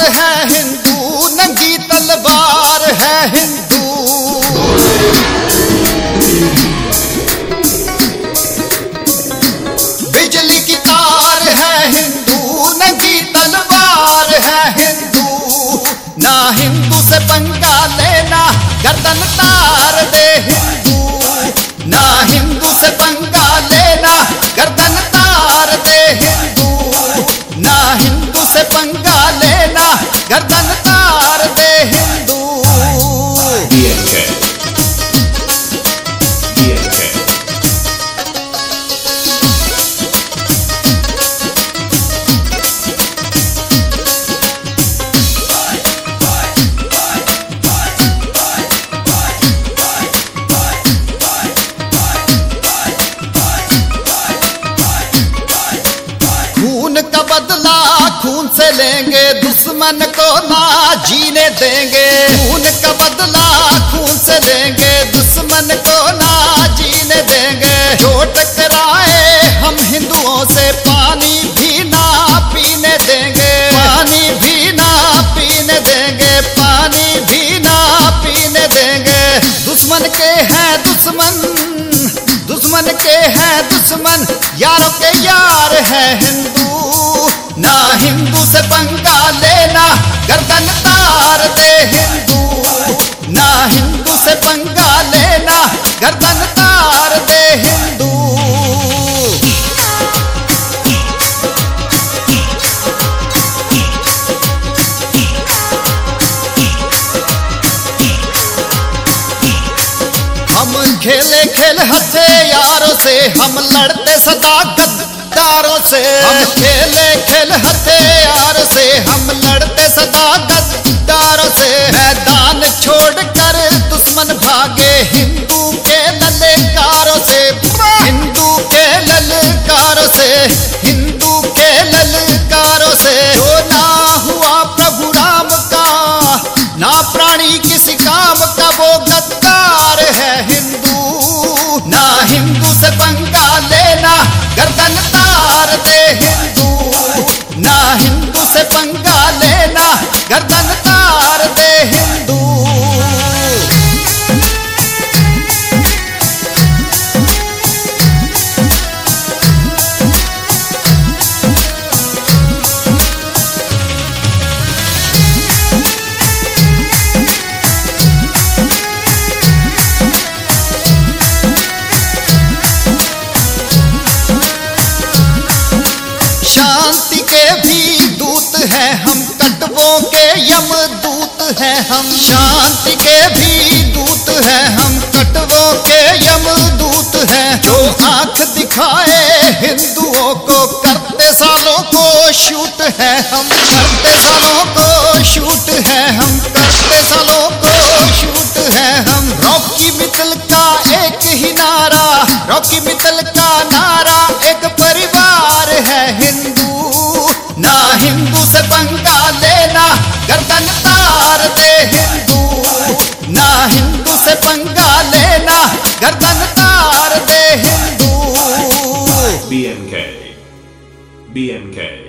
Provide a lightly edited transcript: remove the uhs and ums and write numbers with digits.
है हिंदू, नंगी तलवार है हिंदू। बिजली की तार है हिंदू, नंगी तलवार है हिंदू। ना हिंदू से पंगा लेना, गर्दन तार दे हिंदू। ना हिंदू से पंगा लेना, गर्दन तार दे हिंदू। ना हिंदू से पंगा लेना, गर्दन तार दे हिंदू। खून का बदला खून से लेंगे, दुश्मन को ना जीने देंगे। खून का बदला खून से लेंगे, दुश्मन को ना जीने देंगे। जो टकराए हम हिंदुओं से, पानी भी ना पीने देंगे। पानी भी ना पीने देंगे, पानी भी ना पीने देंगे। दुश्मन के हैं दुश्मन, दुश्मन के हैं दुश्मन, यारों के यार है हिंदू। ना हिंदू से पंगा लेना, गर्दन तार दे हिंदू। ना हिंदू से पंगा लेना, गर्दन तार दे हिंदू। हम खेले खेल हथियारों से, हम लड़ते सदा गद्दारों से। हम खेले खेल हथियारों से, हम लड़ते सदा गद्दारों से। मैदान छोड़कर दुश्मन भागे, हिंदू के ललकारों से। हिंदू के ललकारों से, हिंदू के ललकारों से। जो ना हुआ प्रभु राम का, ना प्राणी किसी काम का, वो गद्दार है हिंदू। ना हिंदू से पंगा लेना, गर्दन तार दे हिंदू। ना हिंदू से पंगा लेना, गर्दन तार दे हिंदू। शांति के भी दूत हैं हम, कटवों के यमदूत हैं हम। शांति के भी दूत हैं हम, कटवों के यमदूत हैं। जो आंख दिखाए हिंदुओं को, करते सालों को शूट है हम। करते सालों को शूट है हम, करते सालों को शूट है हम। रॉकी मित्तल का एक ही नारा, रॉकी मित्तल का नारा, एक परिवार है हिंदू। ना हिंदू से पंगा लेना, गर्दन तार दे हिंदू। ना हिंदू से पंगा लेना, गर्दन तार दे हिंदू। BMK. BMK.